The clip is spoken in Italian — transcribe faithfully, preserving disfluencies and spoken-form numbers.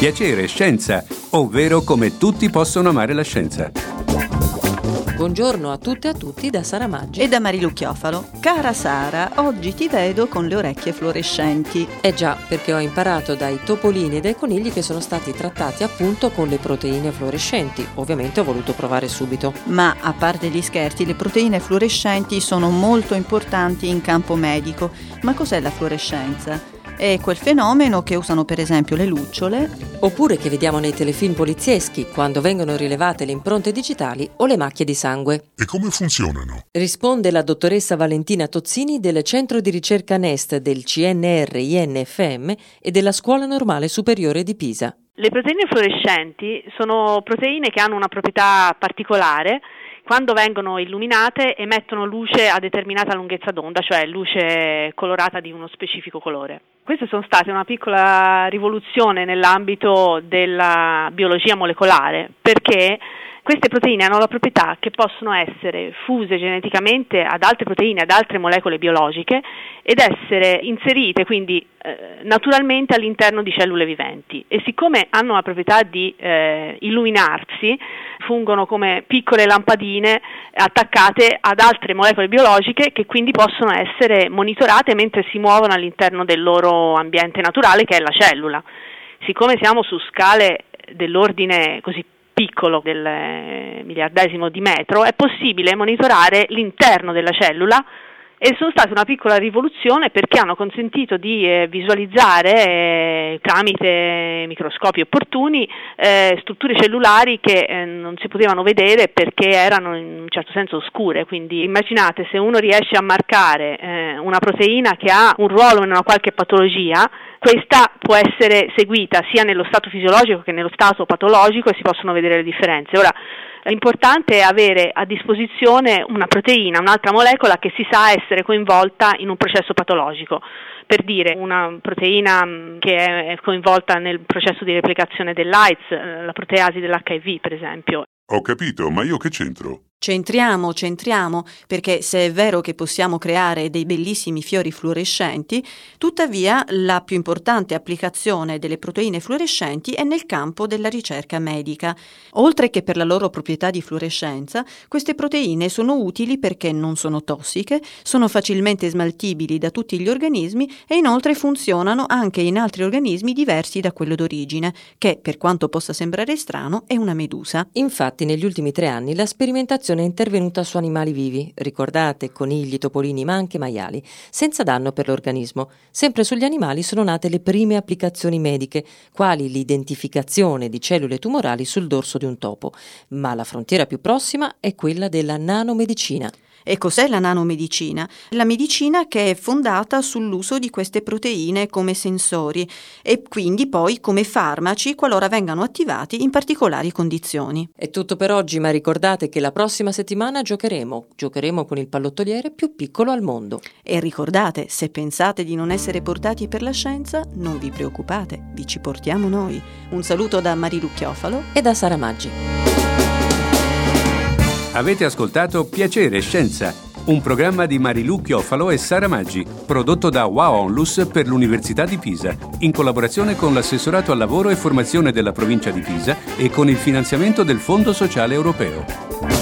Piacere Scienza, ovvero come tutti possono amare la scienza. Buongiorno a tutte e a tutti da Sara Maggi e da Marilu Chiofalo. Cara Sara, oggi ti vedo con le orecchie fluorescenti. Eh già, perché ho imparato dai topolini e dai conigli che sono stati trattati appunto con le proteine fluorescenti. Ovviamente ho voluto provare subito. Ma a parte gli scherzi, le proteine fluorescenti sono molto importanti in campo medico. Ma cos'è la fluorescenza? È quel fenomeno che usano per esempio le lucciole, oppure che vediamo nei telefilm polizieschi quando vengono rilevate le impronte digitali o le macchie di sangue. E come funzionano? Risponde la dottoressa Valentina Tozzini del Centro di Ricerca Nest del C N R I N F M e della Scuola Normale Superiore di Pisa. Le proteine fluorescenti sono proteine che hanno una proprietà particolare. Quando vengono illuminate emettono luce a determinata lunghezza d'onda, cioè luce colorata di uno specifico colore. Queste sono state una piccola rivoluzione nell'ambito della biologia molecolare, perché queste proteine hanno la proprietà che possono essere fuse geneticamente ad altre proteine, ad altre molecole biologiche ed essere inserite quindi eh, naturalmente all'interno di cellule viventi. E siccome hanno la proprietà di eh, illuminarsi, fungono come piccole lampadine attaccate ad altre molecole biologiche che quindi possono essere monitorate mentre si muovono all'interno del loro ambiente naturale, che è la cellula. Siccome siamo su scale dell'ordine così piccolo del miliardesimo di metro, è possibile monitorare l'interno della cellula e sono state una piccola rivoluzione perché hanno consentito di eh, visualizzare eh, tramite microscopi opportuni eh, strutture cellulari che eh, non si potevano vedere perché erano in un certo senso oscure. Quindi immaginate, se uno riesce a marcare eh, una proteina che ha un ruolo in una qualche patologia, questa può essere seguita sia nello stato fisiologico che nello stato patologico e si possono vedere le differenze. Ora, l'importante è avere a disposizione una proteina, un'altra molecola che si sa essere coinvolta in un processo patologico. Per dire, una proteina che è coinvolta nel processo di replicazione dell'AIDS, la proteasi dell'H I V per esempio. Ho capito, ma io che c'entro? Centriamo, centriamo, perché se è vero che possiamo creare dei bellissimi fiori fluorescenti, tuttavia la più importante applicazione delle proteine fluorescenti è nel campo della ricerca medica. Oltre che per la loro proprietà di fluorescenza, queste proteine sono utili perché non sono tossiche, sono facilmente smaltibili da tutti gli organismi e inoltre funzionano anche in altri organismi diversi da quello d'origine, che, per quanto possa sembrare strano, è una medusa. Infatti, negli ultimi tre anni la sperimentazione è intervenuta su animali vivi, ricordate, conigli, topolini, ma anche maiali, senza danno per l'organismo. Sempre sugli animali sono nate le prime applicazioni mediche, quali l'identificazione di cellule tumorali sul dorso di un topo, ma la frontiera più prossima è quella della nanomedicina. E cos'è la nanomedicina? La medicina che è fondata sull'uso di queste proteine come sensori e quindi poi come farmaci qualora vengano attivati in particolari condizioni. È tutto per oggi, ma ricordate che la prossima settimana giocheremo, giocheremo con il pallottoliere più piccolo al mondo. E ricordate, se pensate di non essere portati per la scienza, non vi preoccupate, vi ci portiamo noi. Un saluto da Marilu Chiofalo e da Sara Maggi. Avete ascoltato Piacere Scienza, un programma di Marilu Chiofalo e Sara Maggi, prodotto da Wow Onlus per l'Università di Pisa, in collaborazione con l'Assessorato al Lavoro e Formazione della Provincia di Pisa e con il finanziamento del Fondo Sociale Europeo.